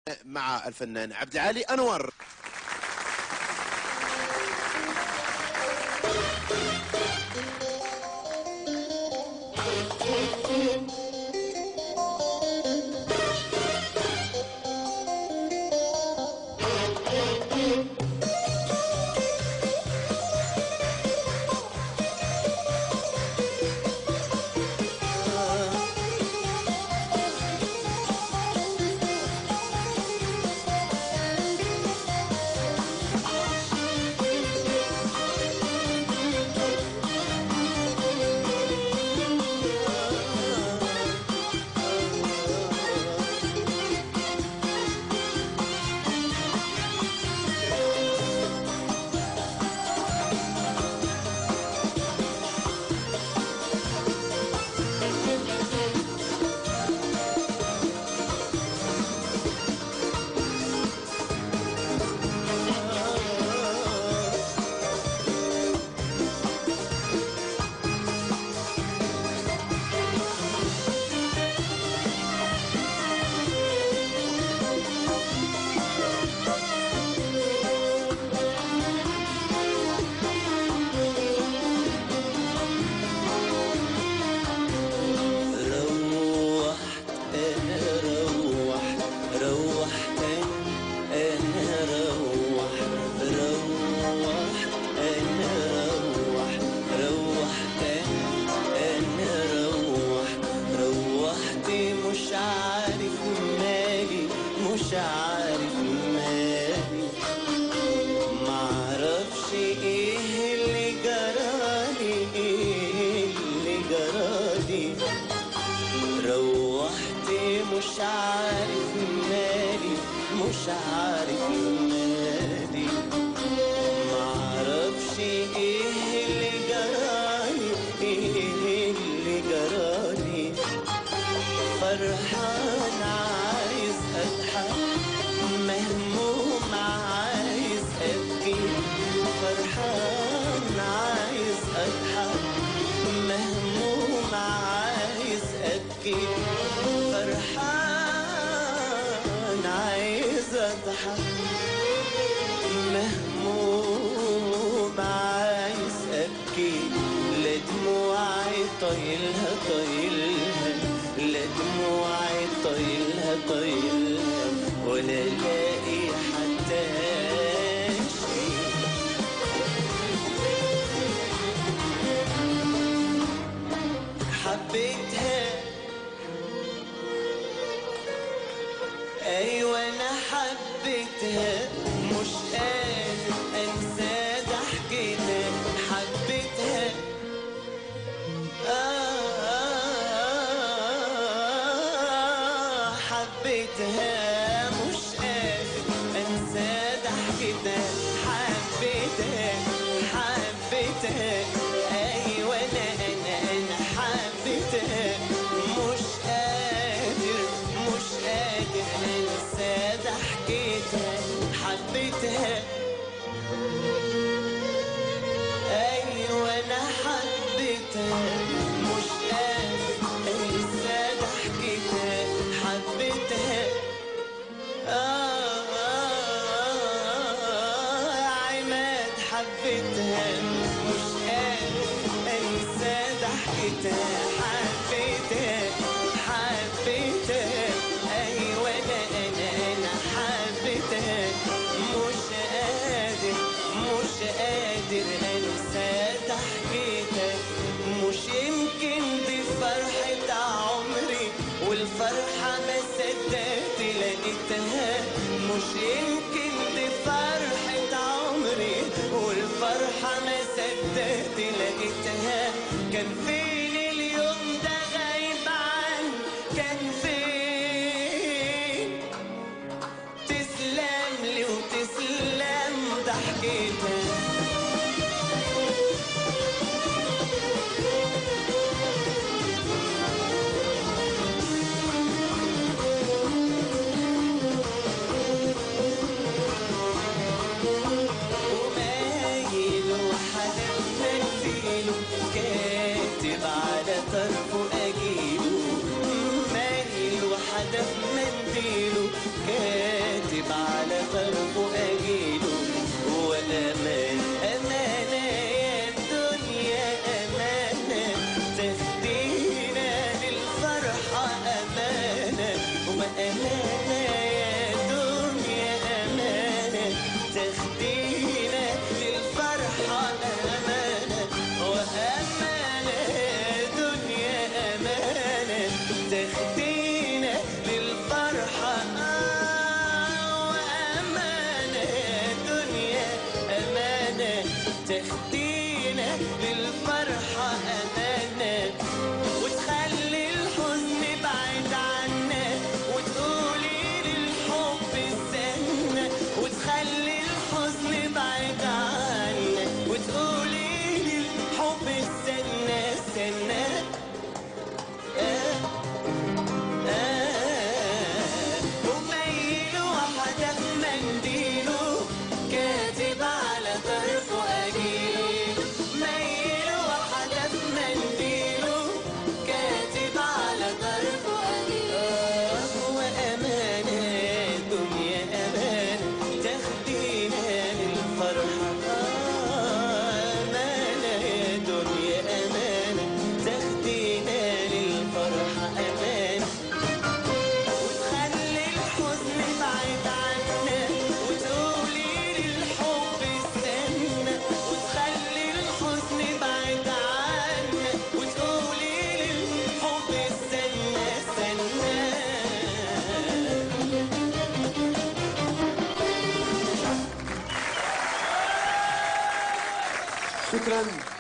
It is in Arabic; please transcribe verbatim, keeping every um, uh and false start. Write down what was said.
مع الفنان عبد العالي أنور. مش عارف مالي، معرفش ايه اللي جرالي، ايه اللي جرالي. روحت مش عارف مالي، مش عارف مالي، معرفش ايه اللي جرالي، ايه اللي جرالي. فرحان عايز اضحك، مهموم عايز ابكي. فرحان عايز اضحك، مهموم عايز ابكي. فرحان عايز اضحك، مهموم عايز ابكي. لا دموعي طايلها طايلها، لا دموعي طايلها طايلها، ولا لاقي حتى شيء. حبيتها، ايوه انا حبيتها، مش قادر انسى ضحكتها. حبيتها آه حبيتها، مش قادر انسى ضحكتها. حبيتها حبيتها، ايوه انا انا انا حبيتها، مش قادر مش قادر انسى ضحكتها. حبيتها ايوه انا حبيتها، مش قادر انسى ضحكتها. حبيتها آه, آه عماد، حبيتها مش قادر انسى ضحكتها. حبيتها حبيتها، ايوه انا انا انا حبيتها، مش قادر مش قادر انسى ضحكتها. مش يمكن دي فرحة عمري، والفرحة ما صدقت لقيتها. مش يمكن دي فرحة عمري، والفرحة ما صدقت لقيتها. كان فين اليوم ده غايب عني، كان فين؟ تسلم لي وتسلم ضحكتها. طرفه أجيله وأمان أمانة يا الدنيا أمانة تهدينا للفرحة أمانة وأمانة يا دنيا أمانة تهدينا للفرحة أمانة وأمانة يا دنيا أمانة تهدينا للفرحة وأمانة يا دنيا أمانة تهدينا للفرحة أمانة وتخلي الحزن بعيد عنا وتقولي للحب استنى وتخلي الحزن بعيد عنا وتقولي للحب استنى استنى آه آه وميل وحدة في منديله كاتب على طرفه أجيله ميل وحدة في منديله كاتب على طرفه أجيله وأمانة يا دنيا أمانة تاخدينا للفرحة أمانة يا دنيا أمانة تاخدينا للفرحة أمانة وتخلي الحزن بعيد عنا وتقولي للحب استنى وتخلي الحزن بعيد عنا وتقولي للحب استنى استنى شكرا.